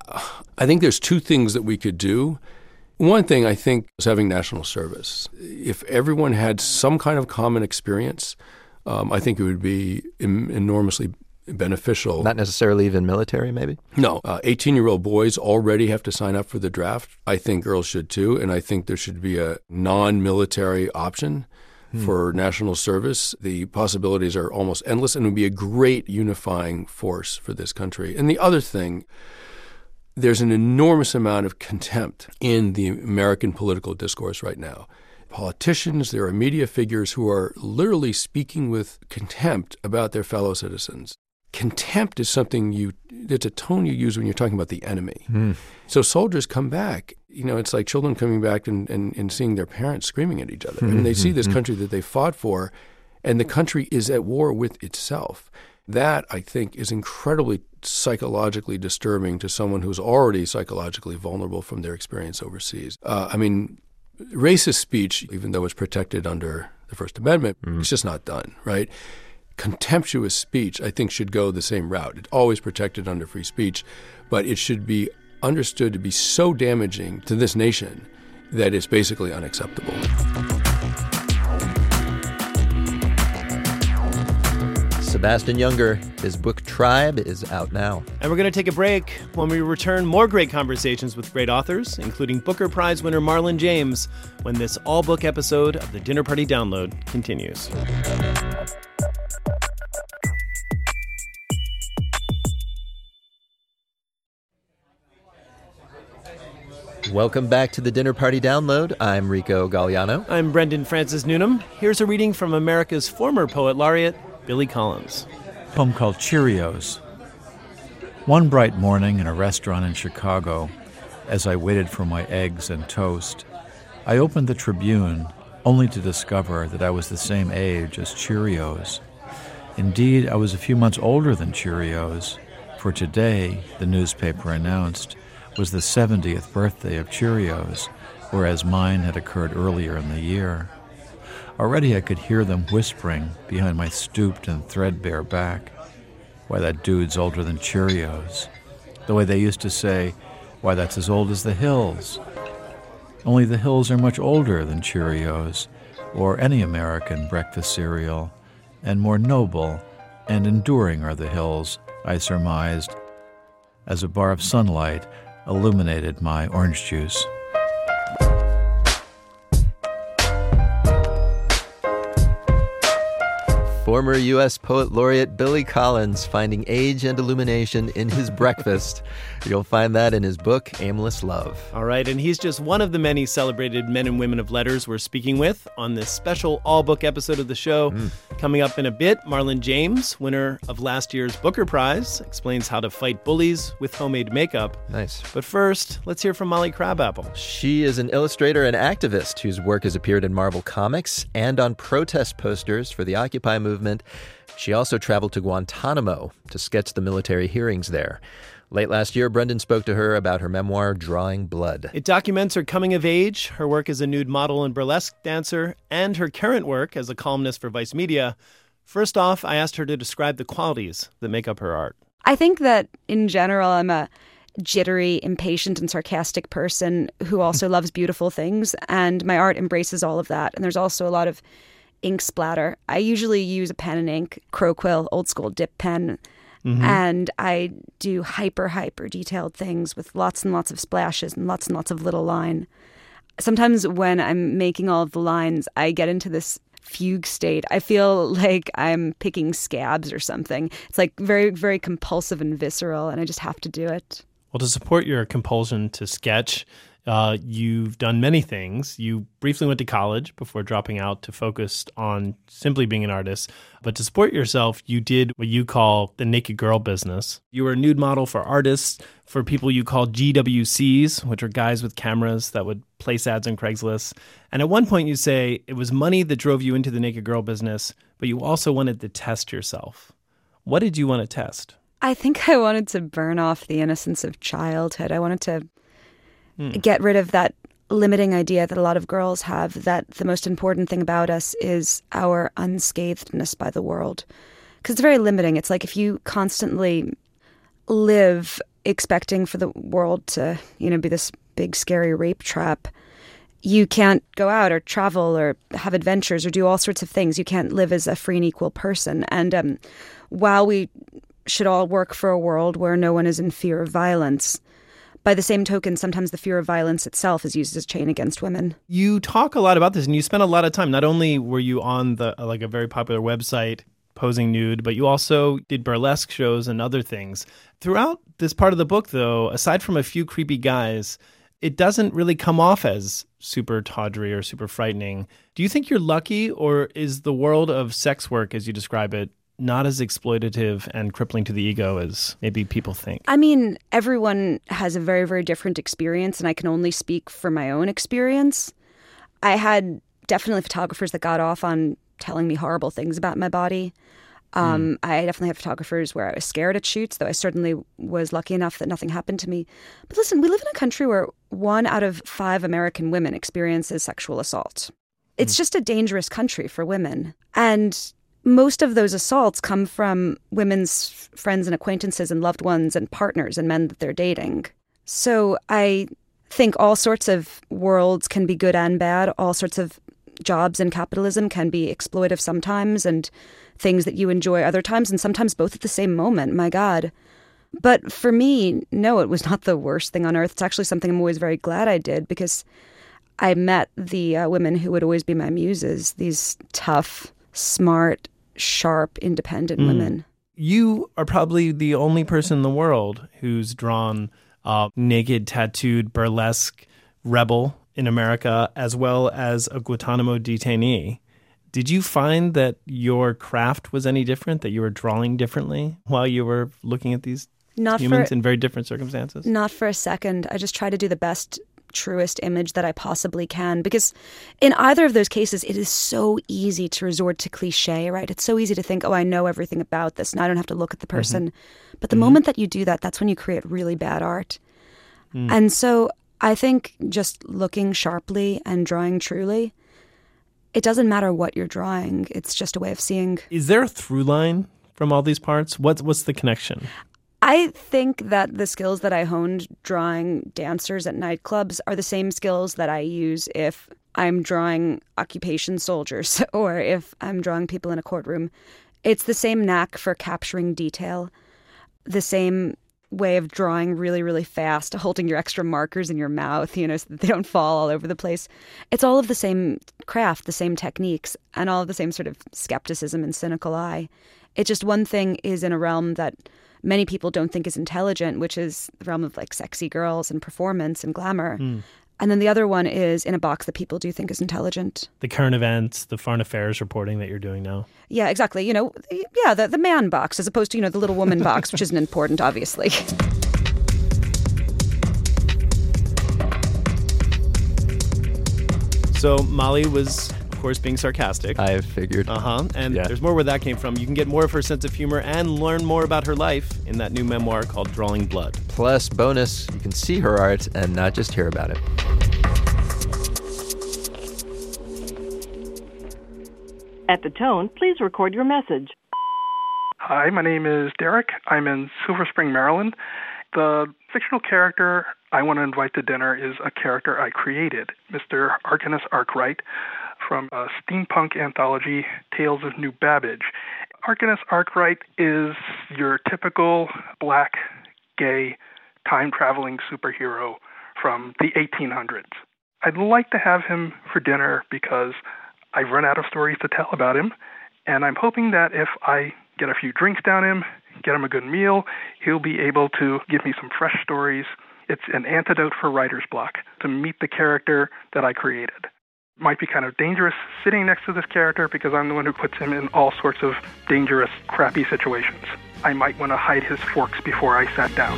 S15: I think there's two things that we could do. One thing, I think, is having national service. If everyone had some kind of common experience, um, I think it would be em- enormously beneficial.
S1: Not necessarily even military, maybe?
S15: No. Uh, eighteen-year-old boys already have to sign up for the draft. I think girls should too, and I think there should be a non-military option hmm. for national service. The possibilities are almost endless, and it would be a great unifying force for this country. And the other thing, there's an enormous amount of contempt in the American political discourse right now. Politicians, there are media figures who are literally speaking with contempt about their fellow citizens. Contempt is something you, it's a tone you use when you're talking about the enemy. Mm. So soldiers come back, you know, it's like children coming back and, and, and seeing their parents screaming at each other. Mm-hmm. And they see this country that they fought for, and the country is at war with itself. That, I think, is incredibly psychologically disturbing to someone who's already psychologically vulnerable from their experience overseas. Uh, I mean, racist speech, even though it's protected under the First Amendment, mm. it's just not done, right? Contemptuous speech, I think, should go the same route. It's always protected under free speech, but it should be understood to be so damaging to this nation that it's basically unacceptable.
S1: Sebastian Junger, his book Tribe is out now.
S3: And we're going to take a break. When we return, more great conversations with great authors, including Booker Prize winner Marlon James, when this all-book episode of the Dinner Party Download continues.
S1: Welcome back to the Dinner Party Download. I'm Rico Galliano.
S3: I'm Brendan Francis Newnham. Here's a reading from America's former poet laureate, Billy Collins.
S16: A poem called Cheerios. One bright morning in a restaurant in Chicago, as I waited for my eggs and toast, I opened the Tribune only to discover that I was the same age as Cheerios. Indeed, I was a few months older than Cheerios, for today, the newspaper announced, was the seventieth birthday of Cheerios, whereas mine had occurred earlier in the year. Already I could hear them whispering behind my stooped and threadbare back. Why, that dude's older than Cheerios. the way they used to say, "Why, that's as old as the hills." Only the hills are much older than Cheerios or any American breakfast cereal, and more noble and enduring are the hills, I surmised, as a bar of sunlight illuminated my orange juice.
S1: Former U S Poet Laureate Billy Collins finding age and illumination in his breakfast. You'll find that in his book, Aimless Love.
S3: All right, and he's just one of the many celebrated men and women of letters we're speaking with on this special all-book episode of the show. Mm. Coming up in a bit, Marlon James, winner of last year's Booker Prize, explains how to fight bullies with homemade makeup.
S1: Nice.
S3: But first, let's hear from Molly Crabapple.
S1: She is an illustrator and activist whose work has appeared in Marvel Comics and on protest posters for the Occupy movement. She also traveled to Guantanamo to sketch the military hearings there. Late last year, Brendan spoke to her about her memoir, Drawing Blood.
S3: It documents her coming of age, her work as a nude model and burlesque dancer, and her current work as a columnist for Vice Media. First off, I asked her to describe the qualities that make up her art.
S17: I think that, in general, I'm a jittery, impatient, and sarcastic person who also loves beautiful things, and my art embraces all of that. And there's also a lot of ink splatter. I usually use a pen and ink, Croquill, old school dip pen. Mm-hmm. And I do hyper, hyper detailed things with lots and lots of splashes and lots and lots of little line. Sometimes when I'm making all of the lines, I get into this fugue state. I feel like I'm picking scabs or something. It's like very, very compulsive and visceral, and I just have to do it.
S3: Well, to support your compulsion to sketch, Uh, you've done many things. You briefly went to college before dropping out to focus on simply being an artist. But to support yourself, you did what you call the naked girl business. You were a nude model for artists, for people you call G W Cs, which are guys with cameras that would place ads on Craigslist. And at one point you say it was money that drove you into the naked girl business, but you also wanted to test yourself. What did you want to test?
S17: I think I wanted to burn off the innocence of childhood. I wanted to Mm. get rid of that limiting idea that a lot of girls have, that the most important thing about us is our unscathedness by the world. Because it's very limiting. It's like if you constantly live expecting for the world to, you know, be this big, scary rape trap, you can't go out or travel or have adventures or do all sorts of things. You can't live as a free and equal person. And um, while we should all work for a world where no one is in fear of violence, by the same token, sometimes the fear of violence itself is used as a chain against women.
S3: You talk a lot about this, and you spend a lot of time. Not only were you on the like a very popular website posing nude, but you also did burlesque shows and other things. Throughout this part of the book, though, aside from a few creepy guys, it doesn't really come off as super tawdry or super frightening. Do you think you're lucky, or is the world of sex work, as you describe it, not as exploitative and crippling to the ego as maybe people think?
S17: I mean, everyone has a very, very different experience, and I can only speak for my own experience. I had definitely photographers that got off on telling me horrible things about my body. Um, mm. I definitely had photographers where I was scared at shoots, though I certainly was lucky enough that nothing happened to me. But listen, we live in a country where one out of five American women experiences sexual assault. It's mm. just a dangerous country for women. And most of those assaults come from women's friends and acquaintances and loved ones and partners and men that they're dating. So I think all sorts of worlds can be good and bad. All sorts of jobs in capitalism can be exploitive sometimes, and things that you enjoy other times, and sometimes both at the same moment. My God. But for me, no, it was not the worst thing on earth. It's actually something I'm always very glad I did, because I met the uh, women who would always be my muses, these tough, smart, sharp, independent mm. women.
S3: You are probably the only person in the world who's drawn a naked, tattooed, burlesque rebel in America, as well as a Guantanamo detainee. Did you find that your craft was any different, that you were drawing differently while you were looking at these not humans for, in very different circumstances?
S17: Not for a second. I just try to do the best, truest image that I possibly can, because in either of those cases, it is so easy to resort to cliche, right? It's so easy to think, oh, I know everything about this, and I don't have to look at the person. Mm-hmm. But the mm-hmm. moment that you do that, that's when you create really bad art. Mm. And so I think just looking sharply and drawing truly, it doesn't matter what you're drawing. It's just a way of seeing.
S3: Is there a through line from all these parts? What's, what's the connection?
S17: I think that the skills that I honed drawing dancers at nightclubs are the same skills that I use if I'm drawing occupation soldiers or if I'm drawing people in a courtroom. It's the same knack for capturing detail, the same way of drawing really, really fast, holding your extra markers in your mouth, you know, so that they don't fall all over the place. It's all of the same craft, the same techniques, and all of the same sort of skepticism and cynical eye. It's just one thing is in a realm that many people don't think is intelligent, which is the realm of like sexy girls and performance and glamour. Mm. And then the other one is in a box that people do think is intelligent.
S3: The current events, the foreign affairs reporting that you're doing now.
S17: Yeah, exactly. You know, yeah, the, the man box as opposed to, you know, the little woman box, which isn't important, obviously.
S3: So Molly was, of course, being sarcastic.
S1: I figured.
S3: Uh-huh. And
S1: yeah.
S3: There's more where that came from. You can get more of her sense of humor and learn more about her life in that new memoir called Drawing Blood.
S1: Plus, bonus, you can see her art and not just hear about it.
S7: At the tone, please record your message.
S18: Hi, my name is Derek. I'm in Silver Spring, Maryland. The fictional character I want to invite to dinner is a character I created, Mister Arcanus Arkwright, from a steampunk anthology, Tales of New Babbage. Arcanus Arkwright is your typical black, gay, time-traveling superhero from the eighteen hundreds. I'd like to have him for dinner because I've run out of stories to tell about him, and I'm hoping that if I get a few drinks down him, get him a good meal, he'll be able to give me some fresh stories. It's an antidote for writer's block, to meet the character that I created. Might be kind of dangerous sitting next to this character because I'm the one who puts him in all sorts of dangerous, crappy situations. I might want to hide his forks before I sat down.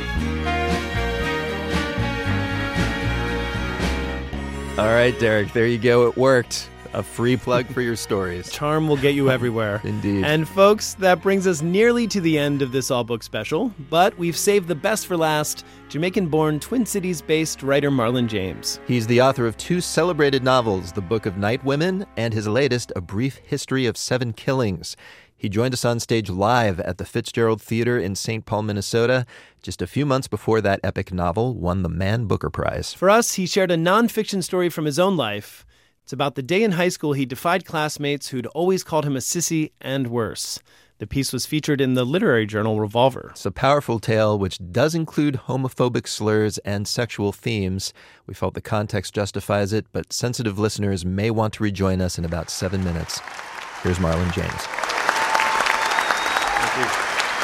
S1: All right, Derek, there you go. It worked. A free plug for your stories.
S3: Charm will get you everywhere.
S1: Indeed.
S3: And folks, that brings us nearly to the end of this All Book special, but we've saved the best for last, Jamaican-born, Twin Cities-based writer Marlon James.
S1: He's the author of two celebrated novels, The Book of Night Women and his latest, A Brief History of Seven Killings. He joined us on stage live at the Fitzgerald Theater in Saint Paul, Minnesota, just a few months before that epic novel won the Man Booker Prize.
S3: For us, he shared a nonfiction story from his own life. It's about the day in high school he defied classmates who'd always called him a sissy and worse. The piece was featured in the literary journal Revolver.
S1: It's a powerful tale which does include homophobic slurs and sexual themes. We felt the context justifies it, but sensitive listeners may want to rejoin us in about seven minutes. Here's Marlon James.
S19: Thank you.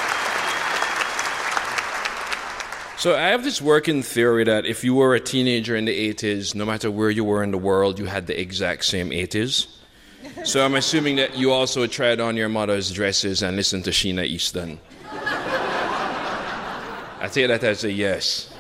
S19: So I have this working theory that if you were a teenager in the eighties, no matter where you were in the world, you had the exact same eighties. So I'm assuming that you also tried on your mother's dresses and listened to Sheena Easton. I take that as a yes.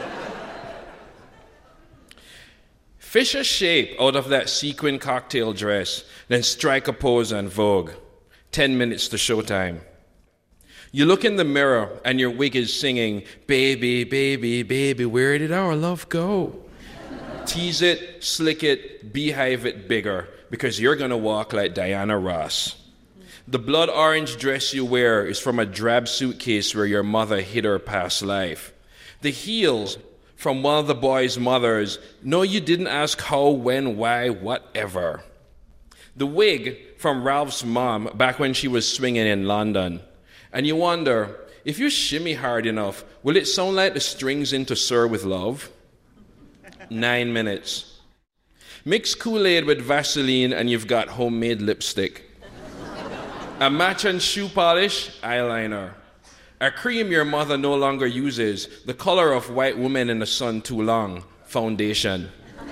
S19: Fish a shape out of that sequin cocktail dress, then strike a pose on Vogue. Ten minutes to showtime. You look in the mirror and your wig is singing, baby, baby, baby, where did our love go? Tease it, slick it, beehive it bigger, because you're going to walk like Diana Ross. The blood orange dress you wear is from a drab suitcase where your mother hid her past life. The heels from one of the boy's mothers, no, you didn't ask how, when, why, whatever. The wig from Ralph's mom back when she was swinging in London. And you wonder, if you shimmy hard enough, will it sound like the strings into Sir with Love? Nine minutes. Mix Kool-Aid with Vaseline and you've got homemade lipstick. A match and shoe polish, eyeliner. A cream your mother no longer uses, the color of white women in the sun too long, foundation.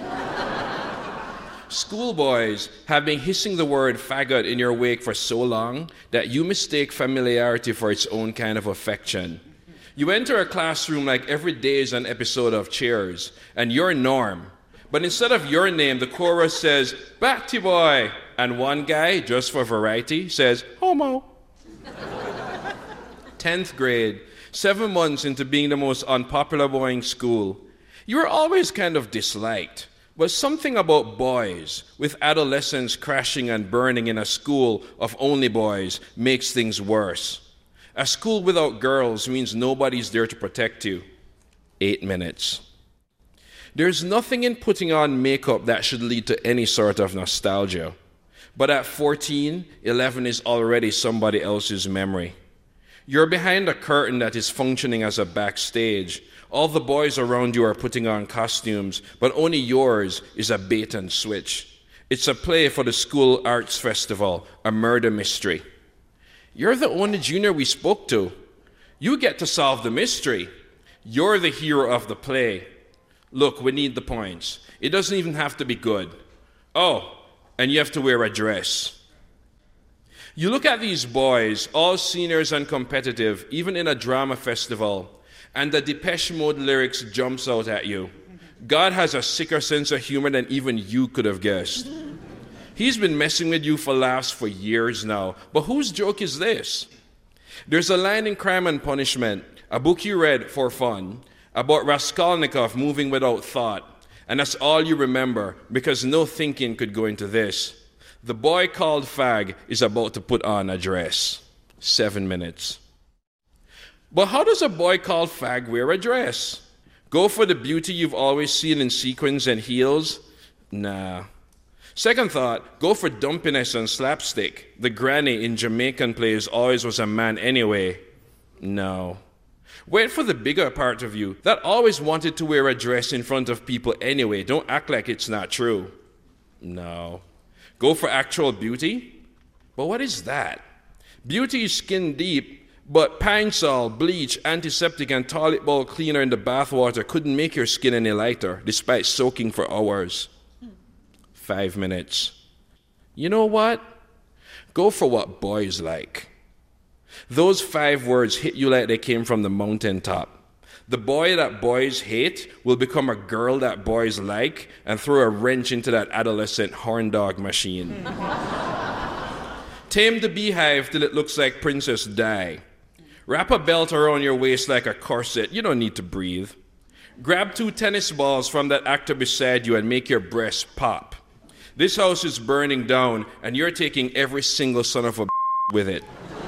S19: Schoolboys have been hissing the word faggot in your wake for so long that you mistake familiarity for its own kind of affection. You enter a classroom like every day is an episode of Cheers, and you're Norm. But instead of your name, the chorus says, Batty Boy, and one guy, just for variety, says, Homo. Tenth grade, seven months into being the most unpopular boy in school, you were always kind of disliked. But something about boys, with adolescence crashing and burning in a school of only boys, makes things worse. A school without girls means nobody's there to protect you. Eight minutes. There's nothing in putting on makeup that should lead to any sort of nostalgia. But at fourteen, eleven is already somebody else's memory. You're behind a curtain that is functioning as a backstage. All the boys around you are putting on costumes, but only yours is a bait and switch. It's a play for the school arts festival, a murder mystery. You're the only junior we spoke to. You get to solve the mystery. You're the hero of the play. Look, we need the points. It doesn't even have to be good. Oh, and you have to wear a dress. You look at these boys, all seniors and competitive, even in a drama festival, and the Depeche Mode lyrics jumps out at you. God has a sicker sense of humor than even you could have guessed. He's been messing with you for laughs for years now, but whose joke is this? There's a line in Crime and Punishment, a book you read for fun, about Raskolnikov moving without thought, and that's all you remember because no thinking could go into this. The boy called Fag is about to put on a dress. Seven minutes. But how does a boy called Fag wear a dress? Go for the beauty you've always seen in sequins and heels? Nah. Second thought, go for dumpiness and slapstick. The granny in Jamaican plays always was a man anyway. No. Wait for the bigger part of you that always wanted to wear a dress in front of people anyway. Don't act like it's not true. No. Go for actual beauty? But what is that? Beauty is skin deep, but Pine Sol, bleach, antiseptic, and toilet bowl cleaner in the bathwater couldn't make your skin any lighter, despite soaking for hours. Five minutes. You know what? Go for what boys like. Those five words hit you like they came from the mountaintop. The boy that boys hate will become a girl that boys like and throw a wrench into that adolescent horn dog machine. Tame the beehive till it looks like Princess Di. Wrap a belt around your waist like a corset. You don't need to breathe. Grab two tennis balls from that actor beside you and make your breast pop. This house is burning down and you're taking every single son of a with it.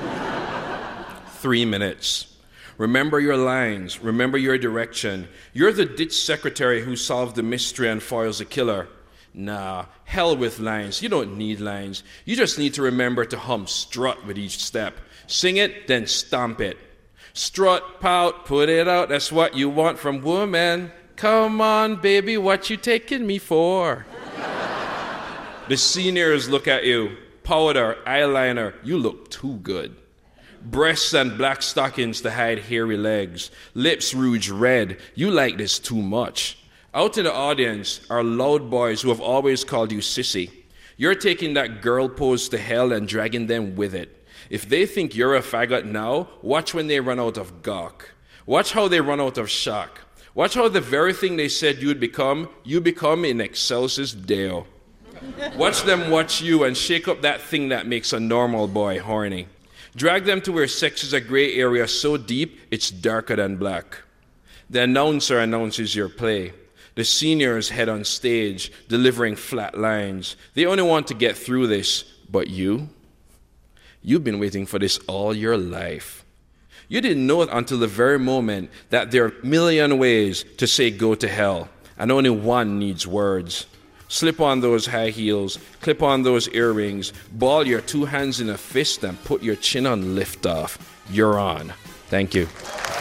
S19: Three minutes. Remember your lines. Remember your direction. You're the ditch secretary who solved the mystery and foils the killer. Nah, hell with lines. You don't need lines. You just need to remember to hum strut with each step. Sing it, then stomp it. Strut, pout, put it out. That's what you want from woman. Come on, baby, what you taking me for? The seniors look at you. Powder, eyeliner. You look too good. Breasts and black stockings to hide hairy legs. Lips rouge red. You like this too much. Out in the audience are loud boys who have always called you sissy. You're taking that girl pose to hell and dragging them with it. If they think you're a faggot now, watch when they run out of gawk. Watch how they run out of shock. Watch how the very thing they said you'd become, you become in excelsis Deo. Watch them watch you and shake up that thing that makes a normal boy horny. Drag them to where sex is a gray area so deep it's darker than black. The announcer announces your play. The seniors head on stage, delivering flat lines. They only want to get through this, but you? You've been waiting for this all your life. You didn't know it until the very moment that there are a million ways to say go to hell, and only one needs words. Slip on those high heels, clip on those earrings, ball your two hands in a fist, and put your chin on liftoff. You're on. Thank you.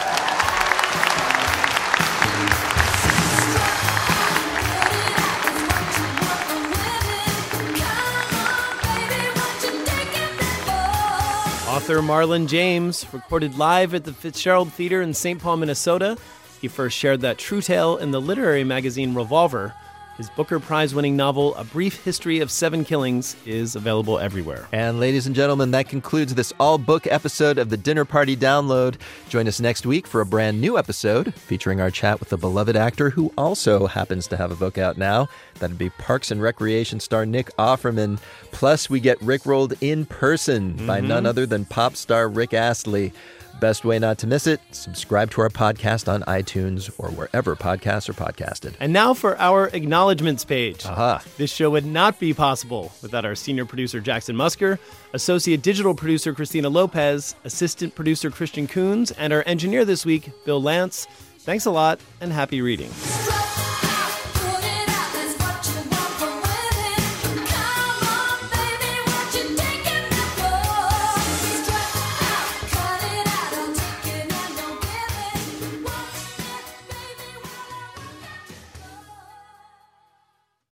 S3: Author Marlon James recorded live at the Fitzgerald Theater in Saint Paul, Minnesota. He first shared that true tale in the literary magazine Revolver. His Booker Prize-winning novel, A Brief History of Seven Killings, is available everywhere.
S1: And ladies and gentlemen, that concludes this all-book episode of the Dinner Party Download. Join us next week for a brand new episode featuring our chat with a beloved actor who also happens to have a book out now. That'd be Parks and Recreation star Nick Offerman. Plus, we get rickrolled in person mm-hmm. by none other than pop star Rick Astley. Best way not to miss it, subscribe to our podcast on iTunes or wherever podcasts are podcasted.
S3: And now for our acknowledgments page.
S1: Aha.
S3: This show would not be possible without our senior producer, Jackson Musker, associate digital producer, Christina Lopez, assistant producer, Christian Coons, and our engineer this week, Bill Lance. Thanks a lot, and happy reading.